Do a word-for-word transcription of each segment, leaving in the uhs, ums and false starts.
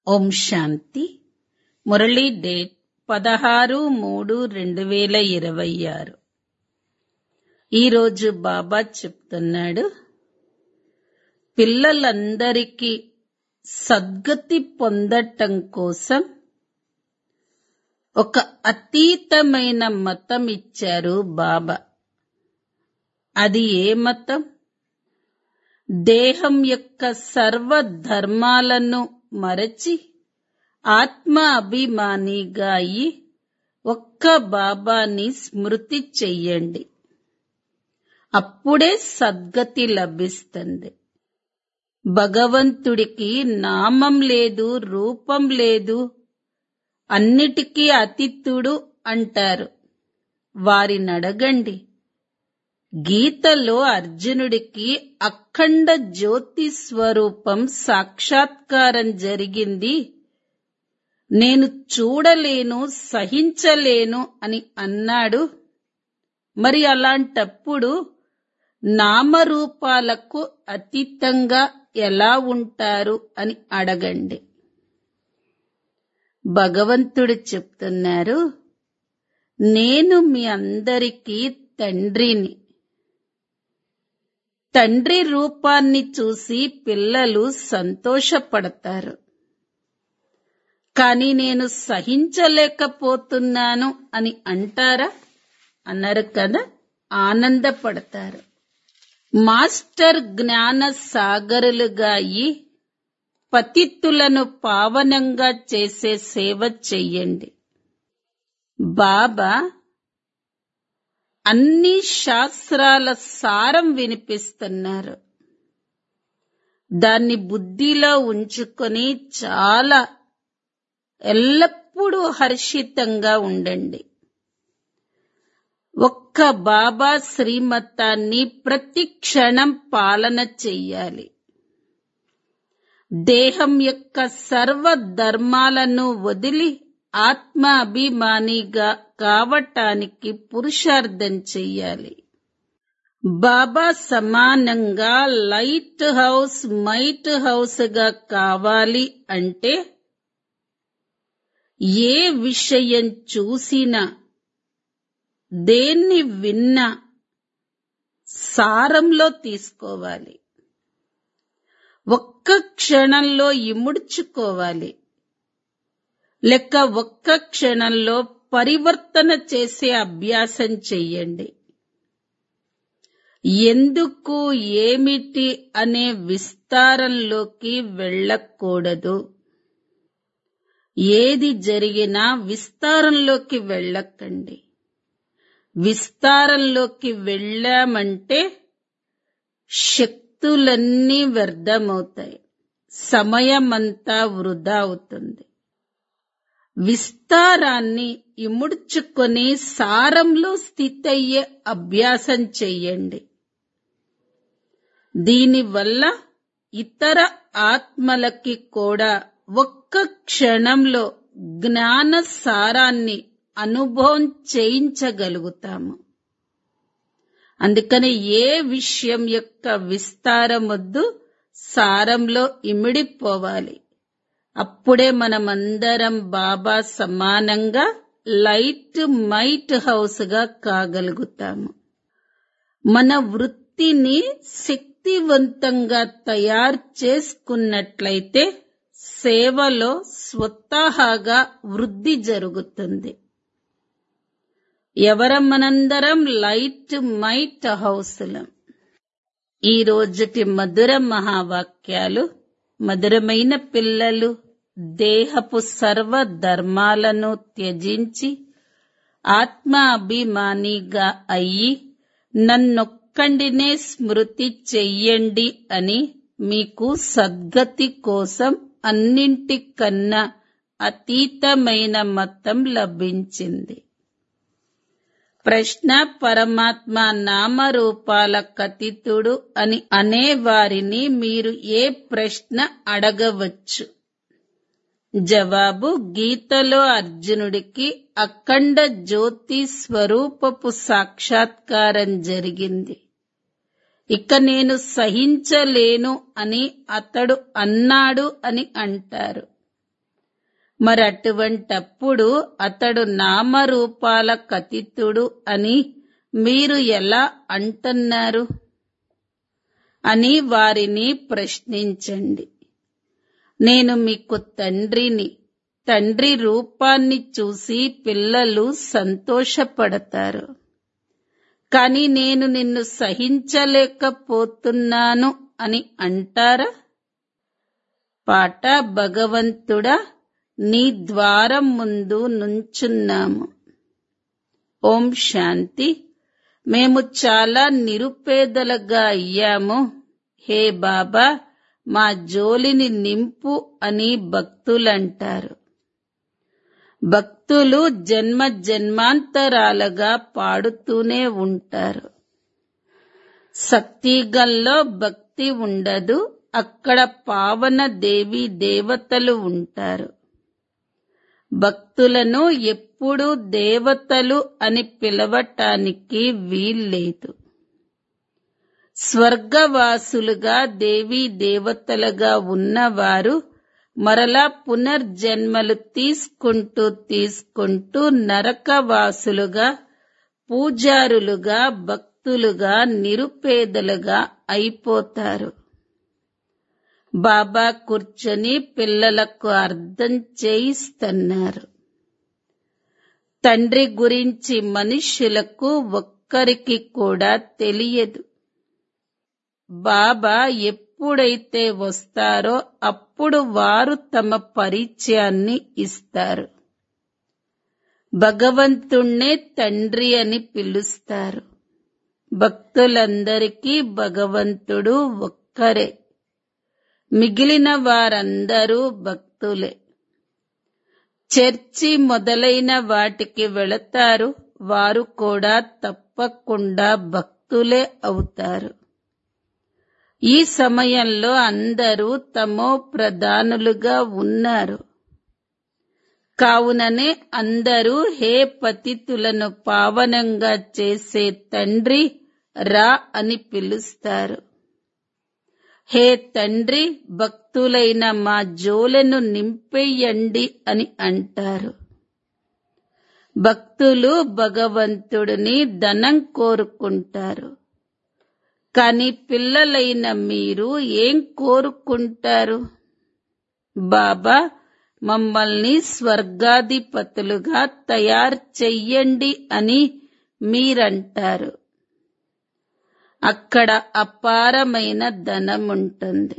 ఓం శాంతి. Murali date పదహారు మూడు రెండు వేల ఇరవై ఆరు. ఈరోజు బాబా చెప్తున్నాడు, పిల్లలందరికీ సద్గతి పొందటం కోసం ఒక అతీతమైన మతం ఇచ్చారు బాబా. అది ఏ మతం? దేహం యొక్క సర్వ ధర్మాలను మరచి ఆత్మ అభిమానిగా అయి ఒక్క బాబాని స్మృతి చెయ్యండి. అప్పుడే సద్గతి లభిస్తుంది. భగవంతుడికి నామం లేదు, రూపం లేదు, అన్నిటికీ అతీతుడు అంటారు. వారిని అడగండి. గీతలో అర్జునుడికి అఖండ జ్యోతి స్వరూపం సాక్షాత్కారం జరిగింది, నేను చూడలేను, సహించలేను అని అన్నాడు. మరి అలాంటప్పుడు నామరూపాలకు అతీతంగా ఎలా ఉంటారు అని అడగండి. భగవంతుడు చెప్తున్నారు, నేను మీ అందరికీ తండ్రిని. తండ్రి రూపాన్ని చూసి పిల్లలు సంతోషపడతారు. కానీ నేను సహించలేకపోతున్నాను అని అంటారా? అన్నారు కదా, ఆనందపడతారు. మాస్టర్ జ్ఞాన సాగరులుగా అయి పతితులను పావనంగా చేసే సేవ చెయ్యండి. బాబా అన్ని శాస్త్రాల సారం వినిపిస్తున్నారు. దాన్ని బుద్ధిలో ఉంచుకొని చాలా ఎల్లప్పుడూ హర్షితంగా ఉండండి. ఒక్క బాబా శ్రీమతాన్ని ప్రతి క్షణం పాలన చెయ్యాలి. దేహం యొక్క సర్వ ధర్మాలను వదిలి ఆత్మ అభిమానిగా కావటానికి పురుషార్థం చెయ్యాలి. బాబా సమానంగా లైట్ హౌస్ మైట్ హౌస్ గా కావాలి అంటే ఏ విషయం చూసినా, దేన్ని విన్నా సారంలో తీసుకోవాలి. ఒక్క క్షణంలో ఇముడ్చుకోవాలి. లెక్క ఒక్క క్షణంలో పరివర్తన చేసే అభ్యాసం చెయ్యండి. ఎందుకు, ఏమిటి అనే విస్తారంలోకి వెళ్ళకూడదు. ఏది జరిగినా విస్తారంలోకి వెళ్ళకండి. విస్తారంలోకి వెళ్ళామంటే శక్తులన్నీ వ్యర్థమవుతాయి, సమయమంతా వృధా అవుతుంది. విస్తారాన్ని ఇముడ్చుకొని సారంలో స్థితయ్యే అభ్యాసం చెయ్యండి. దీనివల్ల ఇతర ఆత్మలకి కూడా ఒక్క క్షణంలో జ్ఞాన సారాన్ని అనుభవం చేయించగలుగుతాము. అందుకని ఏ విషయం యొక్క విస్తారం వద్దు, సారంలో ఇమిడిపోవాలి. అప్పుడే మనమందరం బాబా సమానంగా లైట్ మైట్ హౌస్ గా కాగలుగుతాము. మన వృత్తిని శక్తివంతంగా తయారు చేసుకున్నట్లయితే సేవలో స్వతహాగా వృద్ధి జరుగుతుంది. ఎవరం మనందరం లైట్ మైట్ హౌస్లం. ఈ రోజుటి మధుర మహావాక్యాలు, మధురమైన పిల్లలు, దేహపు సర్వ ధర్మాలను త్యజించి ఆత్మ అభిమానిగా అయ్యి నన్నొక్కండినే స్మృతి చెయ్యండి అని మీకు సద్గతి కోసం అన్నింటికన్నా అతీతమైన మతం లభించింది. ప్రశ్న: పరమాత్మ నామరూపాల కతితుడు అని అనేవారిని మీరు ఏ ప్రశ్న అడగవచ్చు? జవాబు: గీతలో అర్జునుడికి అఖండ జ్యోతి స్వరూపపు సాక్షాత్కారం జరిగింది. ఇక నేను సహించలేను అని అతడు అన్నాడు అని అంటారు. మరి అటువంటప్పుడు అతడు నామరూపాలకు అతీతుడు అని మీరు ఎలా అంటున్నారు అని వారిని ప్రశ్నించండి. నేను మీకు తండ్రిని. తండ్రి రూపాన్ని చూసి పిల్లలు సంతోషపడతారు. కాని నేను నిన్ను సహించలేకపోతున్నాను అని అంటారా? పాట భగవంతుడా, నీ ద్వారం ముందు నుంచున్నాము. ఓం శాంతి. మేము చాలా నిరుపేదలుగా అయ్యాము. హే బాబా, మా జోలిని నింపు అని భక్తులంటారు. భక్తులు జన్మ జన్మాంతరాలుగా పాడుతూనే ఉంటారు. సత్యుగంలో భక్తి ఉండదు. అక్కడ పావన దేవి దేవతలు ఉంటారు. భక్తులను ఎప్పుడూ దేవతలు అని పిలవటానికి వీల్లేదు. స్వర్గవాసులుగా దేవీ దేవతలుగా ఉన్నవారు మరలా పునర్జన్మలు తీసుకుంటూ తీసుకుంటూ నరకవాసులుగా, పూజారులుగా, భక్తులుగా, నిరుపేదలుగా అయిపోతారు. బాబా కూర్చొని పిల్లలకు అర్థం చేయిస్తున్నారు. తండ్రి గురించి మనుష్యులకు ఒక్కరికి కూడా తెలియదు. బాబా ఎప్పుడైతే వస్తారో అప్పుడు వారు తమ పరిచయాన్ని ఇస్తారు. భగవంతుణ్ణే తండ్రి అని పిలుస్తారు. భక్తులందరికీ భగవంతుడు ఒక్కరే. మిగిలిన వారందరూ భక్తులే. చర్చి మొదలైన వాటికి వెళతారు. వారు కూడా తప్పకుండా భక్తులే అవుతారు. ఈ సమయంలో అందరూ తమో ప్రధానులుగా ఉన్నారు. కావుననే అందరూ హే పతితులను పావనంగా చేసే తండ్రి రా అని పిలుస్తారు. హే తండ్రి, భక్తులైన మా జోలెను నింపేయండి అని అంటారు. భక్తులు భగవంతుడిని ధనం కోరుకుంటారు. కాని పిల్లలైన మీరు ఏం కోరుకుంటారు? బాబా, మమ్మల్ని స్వర్గాధిపతులుగా తయారు చెయ్యండి అని మీరంటారు. అక్కడ అపారమైన ధనముంటుంది.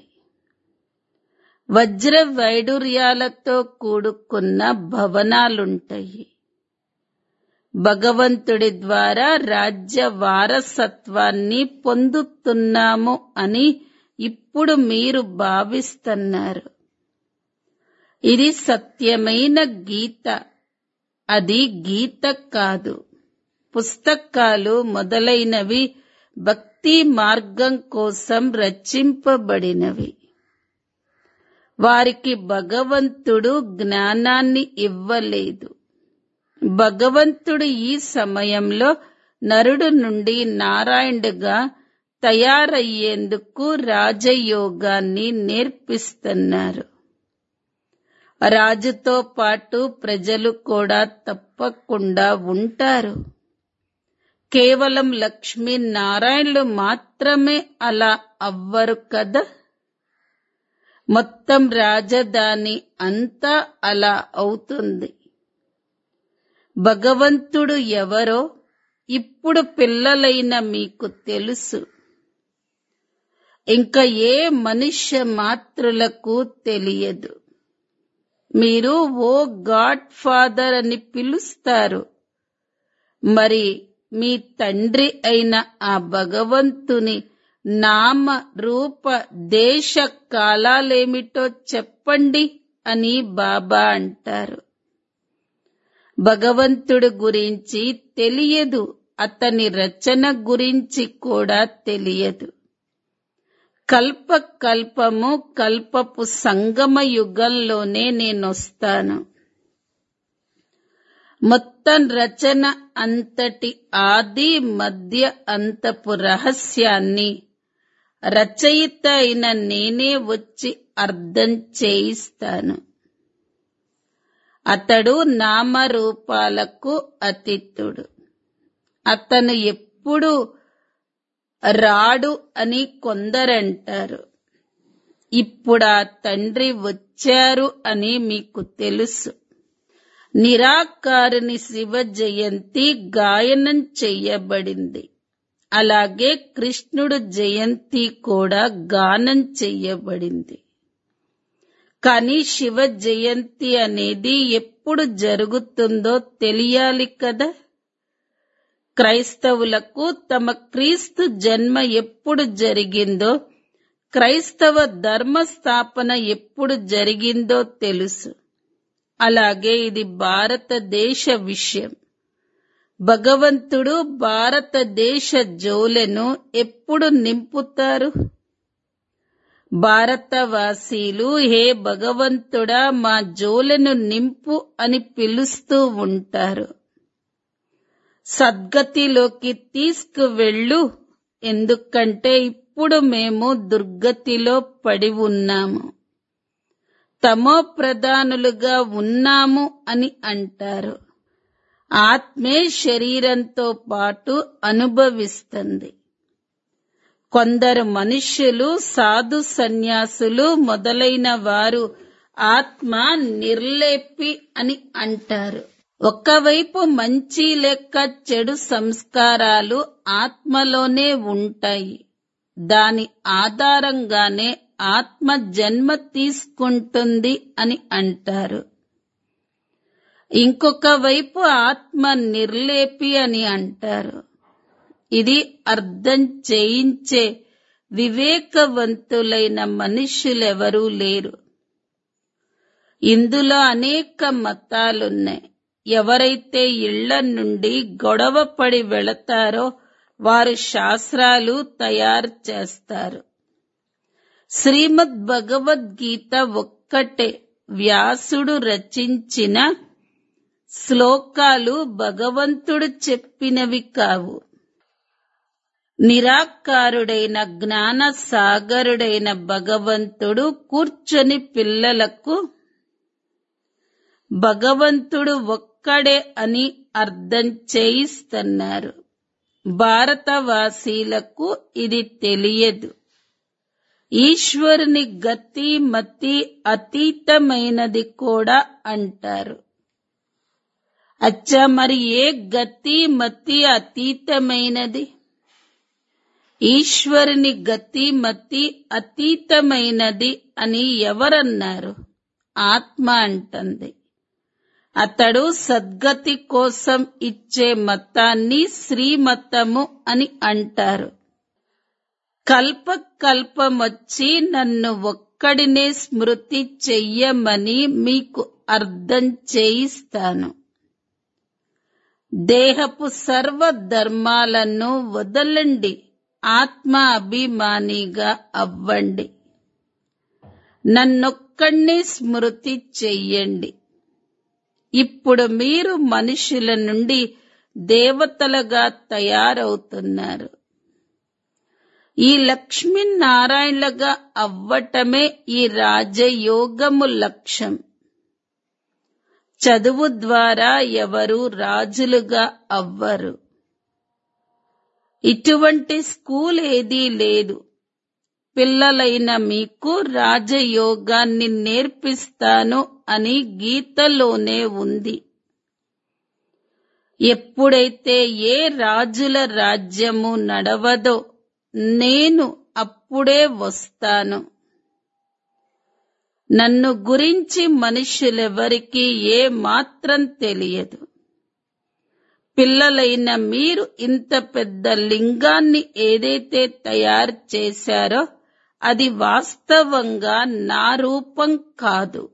వజ్ర వైడూర్యాలతో కూడుకున్న భవనాలుంటాయి. భగవంతుడి ద్వారా రాజ్య వారసత్వాన్ని పొందుతున్నాము అని ఇప్పుడు మీరు భావిస్తున్నారు. ఇది సత్యమైన గీత. అది గీత కాదు. పుస్తకాలు మొదలైనవి భక్తి మార్గం కోసం రచింపబడినవి. వారికి భగవంతుడు జ్ఞానాన్ని ఇవ్వలేదు. భగవంతుడు ఈ సమయంలో నరుడు నుండి నారాయణుడుగా తయారయ్యేందుకు రాజయోగాన్ని నేర్పిస్తున్నారు. రాజుతో పాటు ప్రజలు కూడా తప్పకుండా ఉంటారు. కేవలం లక్ష్మీ నారాయణులు మాత్రమే అలా అవ్వరు కదా. మొత్తం రాజధాని అంతా అలా అవుతుంది. భగవంతుడు ఎవరో ఇప్పుడు పిల్లలైన మీకు తెలుసు. ఇంకా ఏ మనుష్య మాత్రులకు తెలియదు. మీరు ఓ గాడ్ ఫాదర్ అని పిలుస్తారు. మరి మీ తండ్రి అయిన ఆ భగవంతుని నామ రూప దేశ కాలాలేమిటో చెప్పండి అని బాబా అంటారు. భగవంతుడి గురించి తెలియదు. అతని రచన గురించి కూడా తెలియదు. కల్ప కల్పము కల్పపు సంగమ యుగంలోనే నేనొస్తాను. మొత్తం రచన అంతటి ఆది మధ్య అంతపు రహస్యాన్ని రచయిత అయిన నేనే వచ్చి అర్థం చేయిస్తాను. అతడు నామరూపాలకు అతీతుడు. అతను ఎప్పుడు రాడు అని కొందరంటారు. ఇప్పుడు ఆ తండ్రి వచ్చారు అని మీకు తెలుసు. నిరాకారుని శివ జయంతి గాయనం చెయ్యబడింది. అలాగే కృష్ణుడు జయంతి కూడా గానం చెయ్యబడింది. కానీ శివ జయంతి అనేది ఎప్పుడు జరుగుతుందో తెలియాలి కదా. క్రైస్తవులకు తమ క్రీస్తు జన్మ ఎప్పుడు జరిగిందో, క్రైస్తవ ధర్మ స్థాపన ఎప్పుడు జరిగిందో తెలుసు. అలాగే ఇది భారతదేశ విషయం. భగవంతుడు భారతదేశ జోలెను ఎప్పుడు నింపుతారు? భారతవాసీలు హే భగవంతుడా మా జోలెను నింపు అని పిలుస్తూ ఉంటారు. సద్గతిలోకి తీసుకువెళ్ళు, ఎందుకంటే ఇప్పుడు మేము దుర్గతిలో పడి ఉన్నాము, తమో ప్రధానులుగా ఉన్నాము అని అంటారు. ఆత్మే శరీరంతో పాటు అనుభవిస్తుంది. కొందరు మనుష్యులు, సాధు సన్యాసులు మొదలైన వారు ఆత్మ నిర్లేపి అని అంటారు. ఒకవైపు మంచి లేక చెడు సంస్కారాలు ఆత్మలోనే ఉంటాయి. దాని ఆధారంగానే ఆత్మ జన్మ తీసుకుంటుంది అని అంటారు. ఇంకొక వైపు ఆత్మ నిర్లేపి అని అంటారు. ఇది అర్థం చేయించే వివేకవంతులైన మనుష్యులెవరూ లేరు. ఇందులో అనేక మతాలున్నాయి. ఎవరైతే ఇళ్ల నుండి గొడవపడి వెళతారో వారు శాస్త్రాలు తయారు చేస్తారు. శ్రీమద్ భగవద్గీత ఒక్కటే వ్యాసుడు రచించిన శ్లోకాలు, భగవంతుడు చెప్పినవి కావు. నిరాకారుడైన జ్ఞాన సాగరుడైన భగవంతుడు కూర్చొని పిల్లలకు భగవంతుడు ఒక్కడే అని అర్థం చేయిస్తున్నారు. భారతవాసీలకు ఇది తెలియదు. ఈశ్వరుని గతి మతి అతీతమైనది కూడా అంటారు. అచ్చా, మరి ఏ గతి మతి అతీతమైనది? ఈశ్వరుని గతి మతి అతీతమైనది అని ఎవరన్నారు? ఆత్మ అంటుంది. అతడు సద్గతి కోసం ఇచ్చే మతాన్ని శ్రీమతము అని అంటారు. కల్ప కల్పమొచ్చి నన్ను ఒక్కడినే స్మృతి చెయ్యమని మీకు అర్థం చేయిస్తాను. దేహపు సర్వ ధర్మాలను వదలండి, ఆత్మ అభిమానిగా అవ్వండి. నన్నొక్కడినే స్మృతి చెయ్యండి. ఇప్పుడు మీరు మనుషుల నుండి దేవతలుగా తయారవుతున్నారు. ఈ లక్ష్మీనారాయణలుగా అవ్వటమే ఈ రాజయోగము లక్ష్యం. చదువు ద్వారా ఎవరు రాజులుగా అవ్వరు. ఇటువంటి స్కూల్ ఏదీ లేదు. పిల్లలైన మీకు రాజయోగాన్ని నేర్పిస్తాను అని గీతలోనే ఉంది. ఎప్పుడైతే ఏ రాజుల రాజ్యము నడవదో నేను అప్పుడే వస్తాను. నన్ను గురించి మనుష్యులెవరికీ ఏ మాత్రం తెలియదు. పిల్లలైన మీరు ఇంత పెద్ద లింగాన్ని ఏదైతే తయారు చేశారో అది వాస్తవంగా నా రూపం కాదు.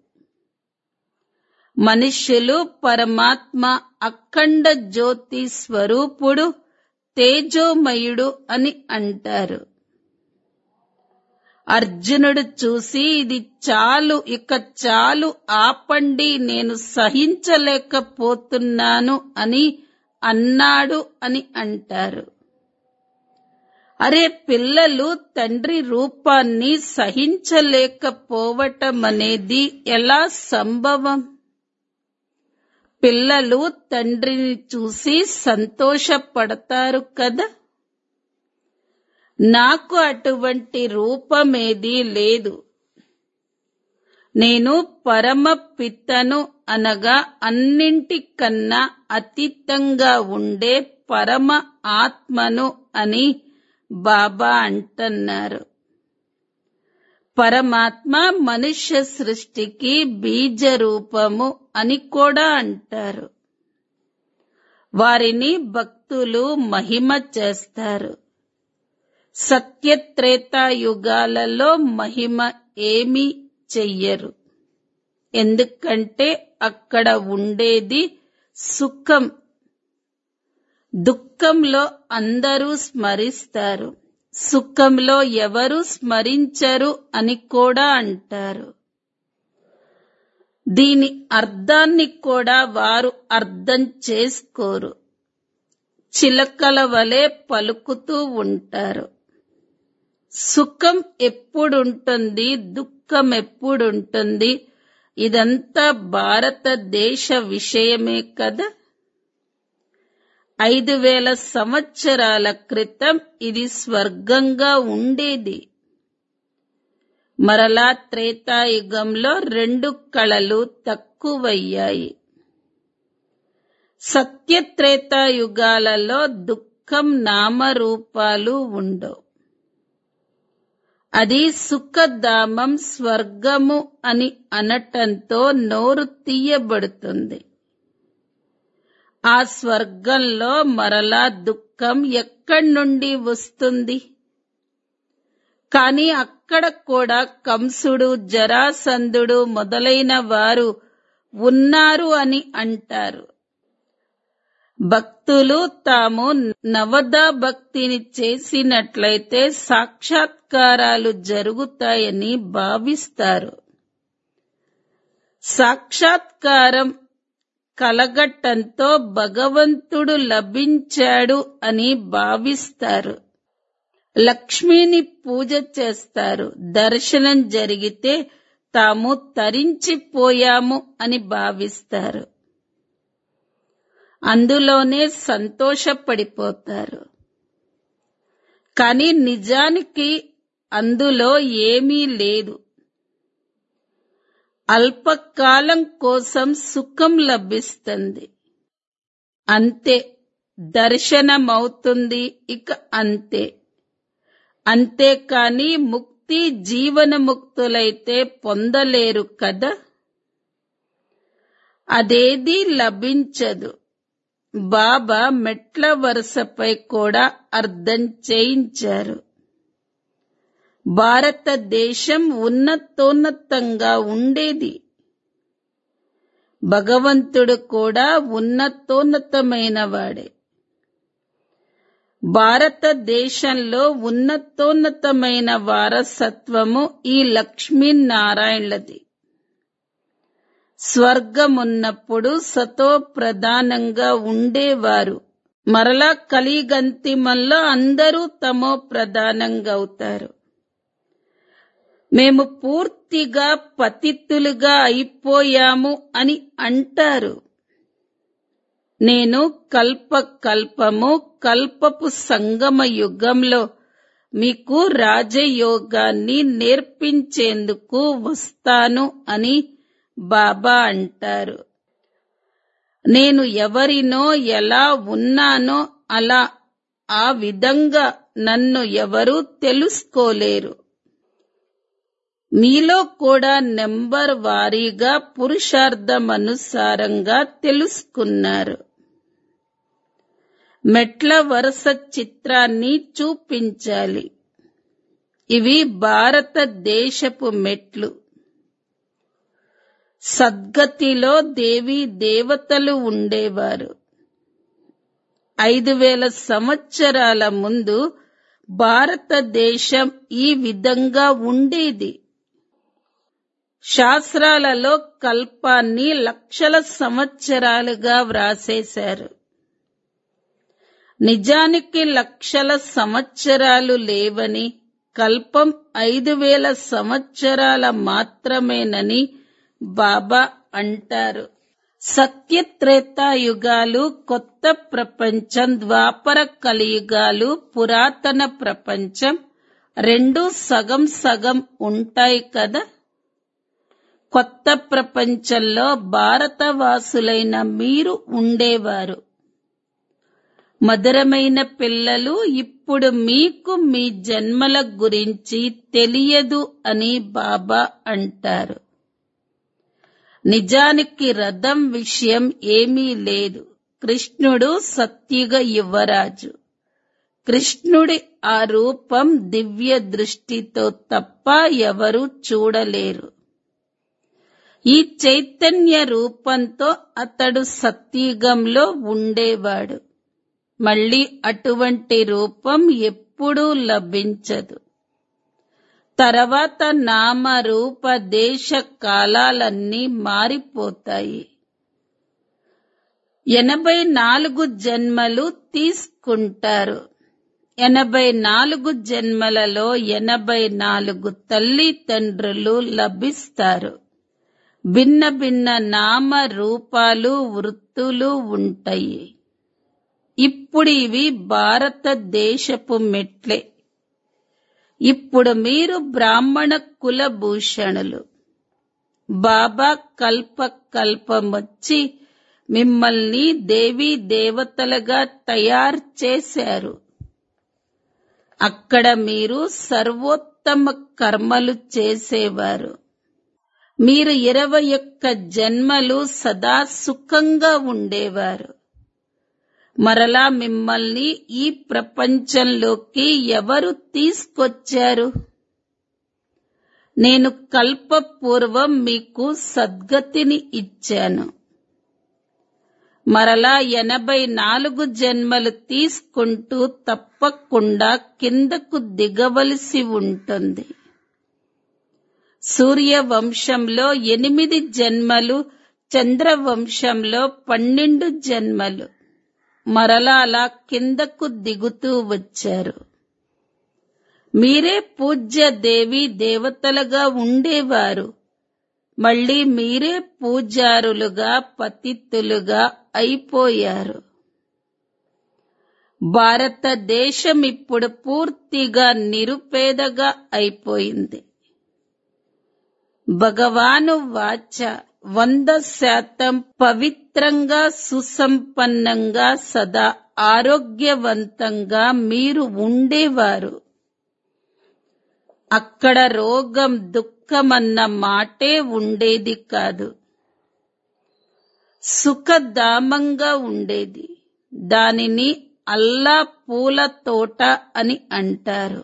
మనుష్యులు పరమాత్మ అఖండ జ్యోతి స్వరూపుడు, తేజోమయుడు అని అంటారు. అర్జునుడు చూసి ఇది చాలు, ఇక చాలు, ఆపండి, నేను సహించలేకపోతున్నాను అని అన్నాడు అని అంటారు. అరే పిల్లలు తండ్రి రూపాన్ని సహించలేకపోవటం అనేది ఎలా సంభవం? పిల్లలు తండ్రిని చూసి సంతోషపడతారు కదా. నాకు అటువంటి రూపమేదీ లేదు. నేను పరమ పితను అనగా అన్నింటికన్నా అతీతంగా ఉండే పరమ ఆత్మను అని బాబా అంటున్నారు. పరమాత్మ మనుష్య సృష్టికి బీజ రూపము అని కూడా అంటారు. వారిని భక్తులు మహిమ చేస్తారు. సత్యత్రేతాయుగాలలో మహిమ ఏమీ చెయ్యరు. ఎందుకంటే అక్కడ ఉండేది సుఖం. దుఃఖంలో అందరూ స్మరిస్తారు, సుఖంలో ఎవరు స్మరించరు అని కూడా అంటారు. దీని అర్థాన్ని కూడా వారు అర్థం చేసుకోరు. చిలకల వలె పలుకుతూ ఉంటారు. సుఖం ఎప్పుడుంటుంది, దుఃఖం ఎప్పుడుంటుంది, ఇదంతా భారతదేశ విషయమే కదా. ఐదు వేల సంవత్సరాల క్రితం ఇది స్వర్గంగా ఉండేది. మరలా త్రేతాయుగంలో రెండు కళలు తక్కువయ్యాయి. సత్యత్రేతాయుగాలలో దుఃఖం నామరూపాలు ఉండవు. అది సుఖధామం, స్వర్గము అని అనటంతో నోరు తీయబడుతుంది. ఆ స్వర్గంలో మరలా దుఃఖం ఎక్కడి నుండి వస్తుంది? కాని అక్కడ కూడా కంసుడు, జరాసంధుడు మొదలైన వారు ఉన్నారు అని అంటారు. భక్తులు తాము నవదా భక్తిని చేసినట్లయితే సాక్షాత్కారాలు జరుగుతాయని భావిస్తారు. సాక్షాత్కారం కలగటంతో భగవంతుడు లభించాడు అని భావిస్తారు. లక్ష్మిని పూజ చేస్తారు. దర్శనం జరిగితే తాము తరించిపోయాము అని భావిస్తారు. అందులోనే సంతోషపడిపోతారు. కానీ నిజానికి అందులో ఏమీ లేదు. అల్పకాలం కోసం సుఖం లభిస్తుంది, అంతే. దర్శనమవుతుంది, ఇక అంతే. అంతేకాని ముక్తి జీవనముక్తులైతే పొందలేరు కదా. అదేదీ లభించదు. బాబా మెట్ల వరుసపై కూడా అర్థం చేయించారు. భారతదేశం ఉన్నతోన్నతంగా ఉండేది. భగవంతుడు కూడా ఉన్నతోన్నతమైన వాడే. భారతదేశంలో ఉన్నతోన్నతమైన వారసత్వము ఈ లక్ష్మీనారాయణలది. స్వర్గమున్నప్పుడు సతో ప్రధానంగా ఉండేవారు. మరలా కలిగంతిమంలో అందరూ తమో ప్రధానంగా అవుతారు. మేము పూర్తిగా పతితులుగా అయిపోయాము అని అంటారు. నేను కల్ప కల్పము కల్పపు సంగమ యుగంలో మీకు రాజయోగాన్ని నేర్పించేందుకు వస్తాను అని బాబా అంటారు. నేను ఎవరినో ఎలా ఉన్నానో అలా ఆ విధంగా నన్ను ఎవరూ తెలుసుకోలేరు. మీలో కూడా నెంబర్ వారీగా పురుషార్థమనుసారంగా తెలుసుకున్నారు. మెట్ల వరుస చిత్రాన్ని చూపించాలి. ఇవి భారతదేశపు మెట్లు. సద్గతిలో దేవీ దేవతలు ఉండేవారు. ఐదు వేల సంవత్సరాల ముందు భారతదేశం ఈ విధంగా ఉండేది. శాస్త్రాలలో కల్పాన్ని లక్షల సంవత్సరాలుగా వ్రాసేశారు. నిజానికి లక్షల సంవత్సరాలు లేవని, కల్పం ఐదు వేల సంవత్సరాల మాత్రమేనని బాబా అంటారు. సత్యత్రేతాయుగాలు, కొత్త ప్రపంచం, ద్వాపర కలియుగాలు, పురాతన ప్రపంచం రెండు సగం సగం ఉంటాయి కదా. కొత్త ప్రపంచంలో భారతవాసులైన మీరు ఉండేవారు. మధురమైన పిల్లలు, ఇప్పుడు మీకు మీ జన్మల గురించి తెలియదు అని బాబా అంటారు. నిజానికి రథం విషయం ఏమీ లేదు. కృష్ణుడు సత్యుగ యువరాజు. కృష్ణుడి ఆ రూపం దివ్య దృష్టితో తప్ప ఎవరూ చూడలేరు. ఈ చైతన్య రూపంతో అతడు సత్యుగంలో ఉండేవాడు. మళ్ళీ అటువంటి రూపం ఎప్పుడూ లభించదు. తర్వాత నామ రూప దేశ కాలాలన్నీ మారిపోతాయి. ఎనభై నాలుగు జన్మలు తీసుకుంటారు. ఎనభై నాలుగు జన్మలలో ఎనభై నాలుగు తల్లి తండ్రులు లభిస్తారు. భిన్న భిన్న నామ రూపాలు, వృత్తులు ఉంటాయి. ఇప్పుడు ఇవి భారతదేశపు మెట్లే. ఇప్పుడు మీరు బ్రాహ్మణ కులభూషణులు. బాబా కల్ప కల్పమొచ్చి మిమ్మల్ని దేవీ దేవతలుగా తయారు చేశారు. అక్కడ మీరు సర్వోత్తమ కర్మలు చేసేవారు. మీరు ఇరవై ఒక్క జన్మలు సదా సుఖంగా ఉండేవారు. మరలా మిమ్మల్ని ఈ ప్రపంచంలోకి ఎవరు తీసుకొచ్చారు? నేను కల్పపూర్వం మీకు సద్గతిని ఇచ్చాను. మరలా ఎనభై నాలుగు జన్మలు తీసుకుంటూ తప్పకుండా కిందకు దిగవలసి ఉంటుంది. సూర్యవంశంలో ఎనిమిది జన్మలు, చంద్రవంశంలో పన్నెండు జన్మలు. మరలా అలా కిందకు దిగుతూ వచ్చారు. మీరే పూజ్య దేవి దేవతలుగా ఉండేవారు. మళ్ళీ మీరే పూజారులుగా, పతితులుగా అయిపోయారు. భారతదేశం ఇప్పుడు పూర్తిగా నిరుపేదగా అయిపోయింది. భగవాను వాచ వంద శాతం పవిత్రంగా, సుసంపన్నంగా, సదా ఆరోగ్యవంతంగా మీరు ఉండేవారు. అక్కడ రోగం, దుఃఖమన్న మాటే ఉండేది కాదు. సుఖధామంగా ఉండేది. దానిని అల్లా పూల తోట అని అంటారు.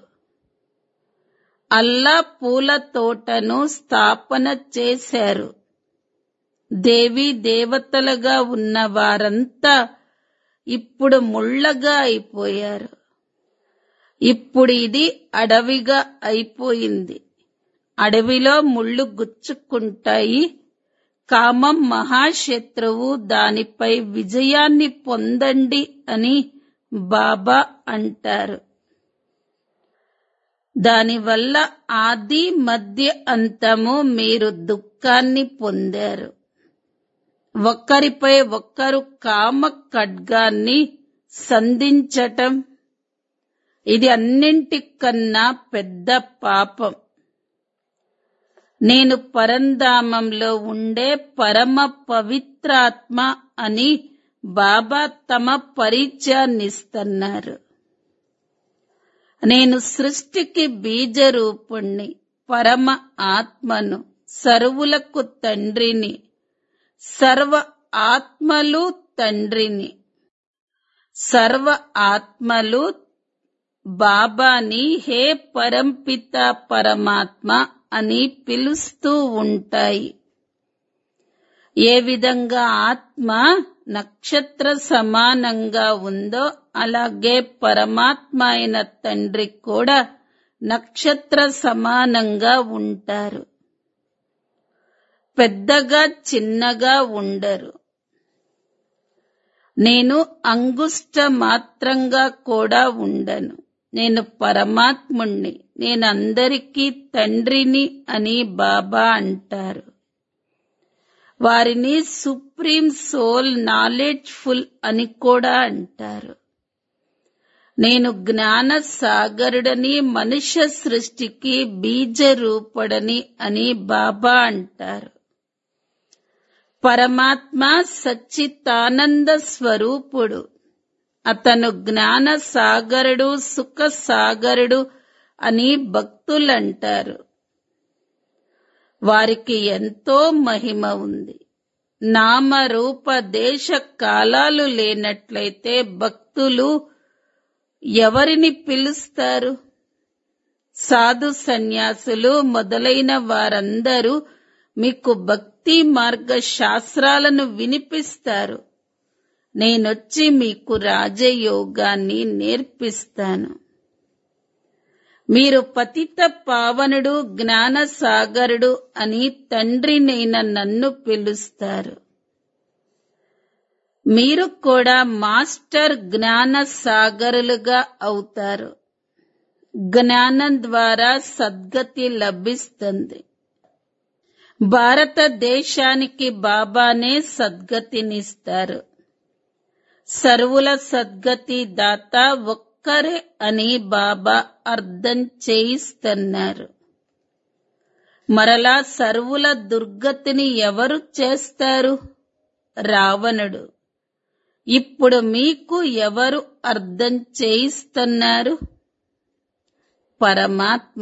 అల్లా పూల తోటను స్థాపన చేశారు. దేవీ దేవతలుగా ఉన్న వారంతా ఇప్పుడు ముళ్ళగా అయిపోయారు. ఇప్పుడు ఇది అడవిగా అయిపోయింది. అడవిలో ముళ్ళు గుచ్చుకుంటాయి. కామం మహాశత్రువు, దానిపై విజయాన్ని పొందండి అని బాబా అంటారు. దానివల్ల ఆది, మధ్య, అంతము మీరు దుఃఖాన్ని పొందారు. ఒక్కరిపై ఒక్కరు కామ ఖడ్గాన్ని సంధించటం, ఇది అన్నింటికన్నా పెద్ద పాపం. నేను పరంధామంలో ఉండే పరమ పవిత్రాత్మ అని బాబా తమ పరిచయాన్నిస్తున్నారు. నేను సృష్టికి బీజరూపుణ్ణి, పరమ ఆత్మను, సర్వులకు తండ్రిని, సర్వ ఆత్మలు తండ్రిని. సర్వ ఆత్మలు బాబాని హే పరంపిత పరమాత్మ అని పిలుస్తూ ఉంటాయి. ఏ విధంగా ఆత్మ నక్షత్ర సమానంగా ఉందో అలాగే పరమాత్మ అయిన తండ్రి కూడా నక్షత్ర సమానంగా ఉంటారు. పెద్దగా చిన్నగా ఉండరు. నేను అంగుష్ట మాత్రంగా కూడా ఉండను. నేను పరమాత్ముణ్ణి, నేనందరికీ తండ్రిని అని బాబా అంటారు. వారిని సుప్రీం సోల్ నాలెడ్జ్ఫుల్ అని కూడా అంటారు. నేను జ్ఞాన సాగరుడని, మనుష్య సృష్టికి బీజ రూపుడని అని బాబా అంటారు. పరమాత్మ సచ్చితానంద స్వరూపుడు. అతను జ్ఞాన సాగరుడు, సుఖ సాగరుడు అని భక్తులంటారు. వారికి ఎంతో మహిమ ఉంది. నామ రూప దేశ కాలాలు లేనట్లయితే భక్తులు ఎవరిని పిలుస్తారు? సాధు సన్యాసులు మొదలైన వారందరూ మీకు భక్తి మార్గ శాస్త్రాలను వినిపిస్తారు. నేనొచ్చి మీకు రాజయోగాన్ని నేర్పిస్తాను. మీరు పతిత పావనుడు, జ్ఞాన సాగరుడు అని తండ్రినైన నన్ను పిలుస్తారు. మీరు కూడా మాస్టర్ జ్ఞాన సాగరులుగా అవుతారు. జ్ఞానం ద్వారా సద్గతి లభిస్తుంది. భారతదేశానికి బాబానే సద్గతినిస్తారు. సర్వుల సద్గతి దాత ఒక్కరే అని బాబా అర్థం చేయిస్తున్నారు. మరలా సర్వుల దుర్గతిని ఎవరు చేస్తారు? రావణుడు. ఇప్పుడు మీకు ఎవరు అర్థం చేయిస్తున్నారు? పరమాత్మ.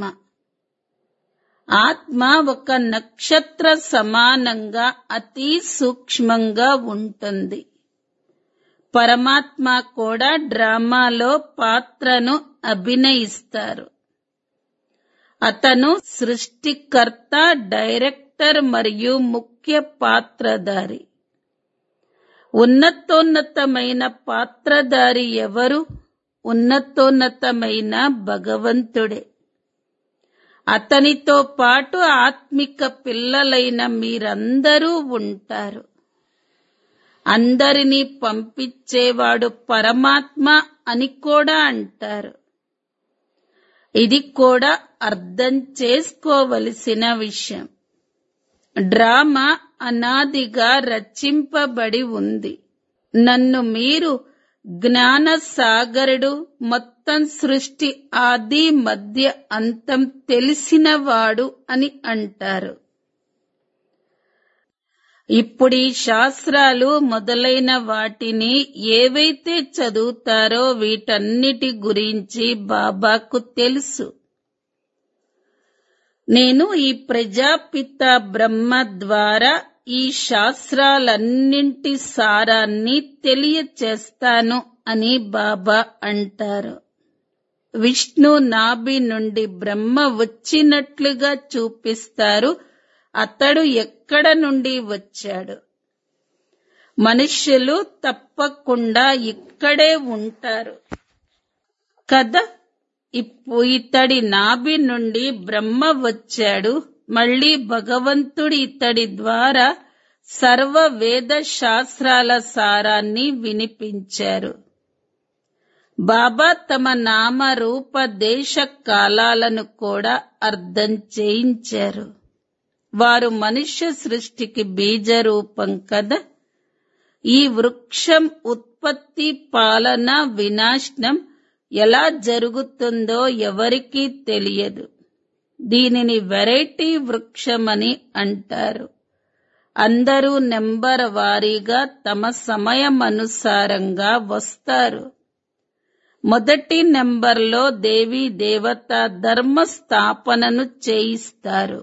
ఆత్మ ఒక నక్షత్ర సమానంగా అతి సూక్ష్మంగా ఉంటుంది. పరమాత్మ కూడా డ్రామాలో పాత్రను అభినయిస్తారు. అతను సృష్టికర్త, డైరెక్టర్ మరియు ముఖ్య పాత్రధారి. ఉన్నతోన్నతమైన పాత్రధారి ఎవరు? ఉన్నతోన్నతమైన భగవంతుడే. అతనితో పాటు ఆత్మిక పిల్లలైన మీరందరూ ఉంటారు. అందరినీ పంపించేవాడు పరమాత్మ అని కూడా అంటారు. ఇది కూడా అర్థం చేసుకోవలసిన విషయం. డ్రామా అనాదిగా రచింపబడి ఉంది. నన్ను మీరు జ్ఞాన సాగరుడు, మొత్తం సృష్టి ఆది మధ్య అంతం తెలిసినవాడు అని అంటారు. ఇప్పుడు ఈ శాస్త్రాలు మొదలైన వాటిని ఏవైతే చదువుతారో వీటన్నిటి గురించి బాబాకు తెలుసు. నేను ఈ ప్రజాపిత బ్రహ్మ ద్వారా ఈ శాస్త్రాలన్నింటి సారాన్ని తెలియచేస్తాను అని బాబా అంటారు. విష్ణు నాభి నుండి బ్రహ్మ వచ్చినట్లుగా చూపిస్తారు. అతడు ఎక్కడ నుండి వచ్చాడు? మనుష్యులు తప్పకుండా ఇక్కడే ఉంటారు కదా. ఇప్పుడు ఇతడి నాభి నుండి బ్రహ్మ వచ్చాడు. మళ్ళీ భగవంతుడి ఇతడి ద్వారా సర్వ వేద శాస్త్రాల సారాన్ని వినిపించారు. బాబా తమ నామ రూప దేశ కాలాలను కూడా అర్థం చేయించారు. వారు మనుష్య సృష్టికి బీజ రూపం కదా. ఈ వృక్షం ఉత్పత్తి, పాలన, వినాశనం ఎలా జరుగుతుందో ఎవరికీ తెలియదు. దీనిని వెరైటీ వృక్షమని అంటారు. అందరూ నెంబర్ వారీగా తమ సమయమనుసారంగా వస్తారు. మొదటి నెంబర్లో దేవీ దేవత ధర్మ స్థాపనను చేయిస్తారు.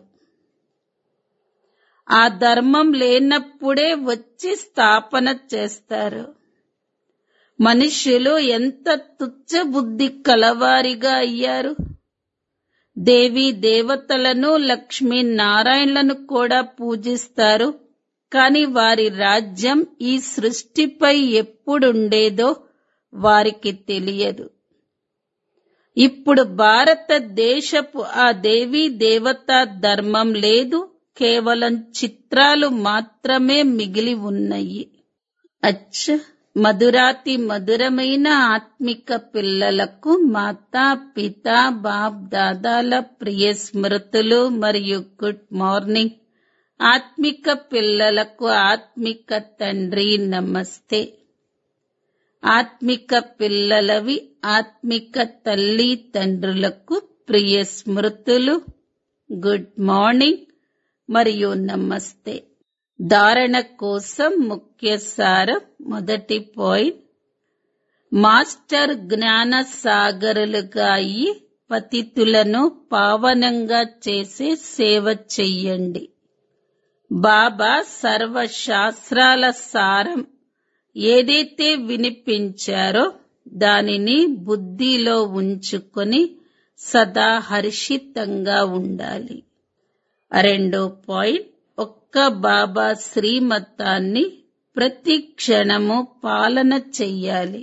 ఆ ధర్మం లేనప్పుడే వచ్చి స్థాపన చేస్తారు. మనుష్యులు ఎంత తుచ్చబుద్ధి కలవారిగా అయ్యారు. దేవీ దేవతలను, లక్ష్మీ నారాయణలను కూడా పూజిస్తారు. కాని వారి రాజ్యం ఈ సృష్టిపై ఎప్పుడుండేదో వారికి తెలియదు. ఇప్పుడు భారతదేశపు ఆ దేవీ దేవతా ధర్మం లేదు. కేవలం చిత్రాలు మాత్రమే మిగిలి ఉన్నాయి. అచ్చ, మధురాతి మధురమైన ఆత్మిక పిల్లలకు మాతా పితా బాప్ దాదాల ప్రియ స్మృతులు మరియు గుడ్ మార్నింగ్. ఆత్మిక పిల్లలకు ఆత్మిక తండ్రి నమస్తే. ఆత్మిక పిల్లలవి ఆత్మిక తల్లి తండ్రులకు ప్రియ స్మృతులు. గుడ్ మార్నింగ్ మరియు నమస్తే. ధారణ కోసం ముఖ్య సారం. మొదటి పాయింట్, మాస్టర్ జ్ఞాన సాగరులుగా అయి పతితులను పావనంగా చేసే సేవ చెయ్యండి. బాబా సర్వశాస్త్రాల సారం ఏదైతే వినిపించారో దానిని బుద్ధిలో ఉంచుకొని సదా హర్షితంగా ఉండాలి. రెండో పాయింట్, ఒక్క బాబా శ్రీమతాన్ని ప్రతి క్షణము పాలన చెయ్యాలి.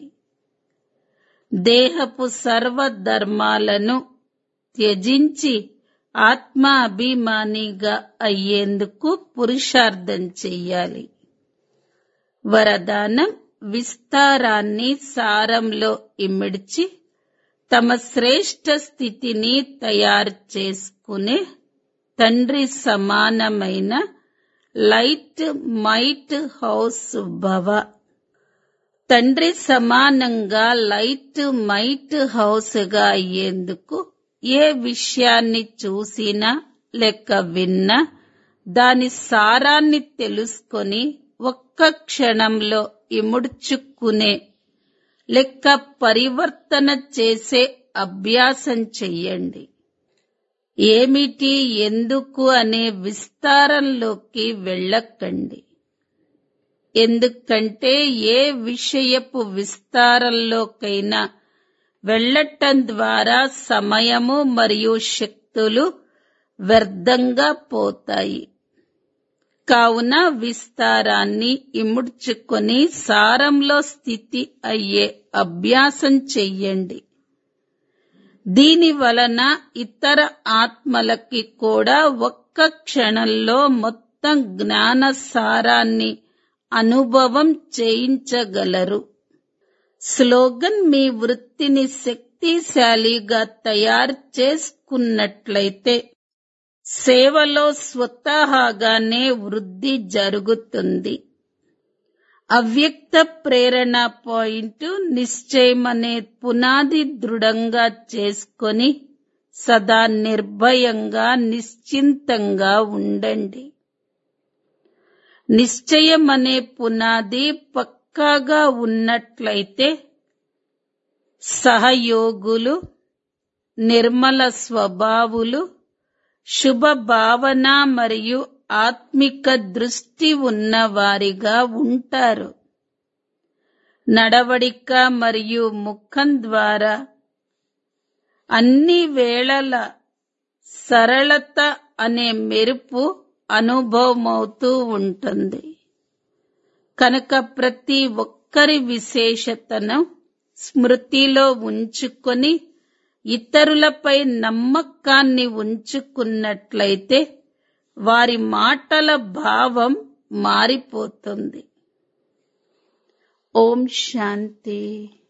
దేహపు సర్వధర్మాలను త్యజించి ఆత్మ అభిమానిగా అయ్యేందుకు పురుషార్థం చెయ్యాలి. వరదానం, విస్తారాన్ని సారంలో ఇమిడ్చి తమ శ్రేష్ఠ స్థితిని తయారు చేసుకునే తండ్రి సమానమైన లైట్ మైట్ హౌస్ భవ. తండ్రి సమానంగా లైట్ మైట్ హౌస్ గా అయ్యేందుకు ఏ విషయాన్ని చూసినా లేక విన్నా దాని సారాన్ని తెలుసుకొని ఒక్క క్షణంలో ఇముడ్చుకునే లెక్క పరివర్తన చేసే అభ్యాసం చెయ్యండి. ఏమిటి, ఎందుకు అనే విస్తారంలోకి వెళ్ళకండి. ఎందుకంటే ఏ విషయపు విస్తారంలోకైనా వెళ్ళటం ద్వారా సమయము మరియు శక్తులు వ్యర్థంగా పోతాయి. కావున విస్తారాన్ని ఇముడ్చుకొని సారంలో స్థితి అయ్యే అభ్యాసం చెయ్యండి. దీని వలన ఇతర ఆత్మలకి కూడా ఒక్క క్షణంలో మొత్తం జ్ఞాన సారాన్ని అనుభవం చేయించగలరు. స్లోగన్, మీ వృత్తిని శక్తిశాలిగా తయారు చేసుకున్నట్లయితే సేవలో స్వతహాగానే వృద్ధి జరుగుతుంది. అవ్యక్త ప్రేరణ పాయింట్, నిశ్చయమనే పునాది దృఢంగా చేసుకొని సదా నిర్భయంగా నిశ్చింతంగా ఉండండి. నిశ్చయమనే పునాది పక్కాగా ఉన్నట్లయితే సహయోగులు, నిర్మల స్వభావులు, శుభ భావన మరియు ఆత్మిక దృష్టి ఉన్నవారిగా ఉంటారు. నడవడిక మరియు ముఖం ద్వారా అన్ని వేళల సరళత అనే మెరుపు అనుభవమవుతూ ఉంటుంది. కనుక ప్రతి ఒక్కరి విశేషతను స్మృతిలో ఉంచుకొని ఇతరులపై నమ్మకాన్ని ఉంచుకున్నట్లయితే వారి మాటల భావం మారిపోతుంది. ఓం శాంతి.